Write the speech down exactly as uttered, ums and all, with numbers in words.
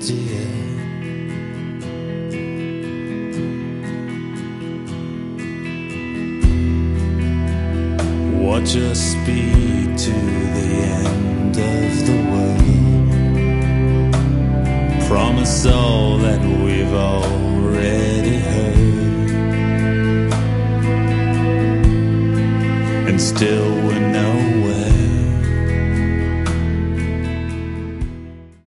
dear. Watch us speed to the end of the world. Promise all that we've already heard, and still we're not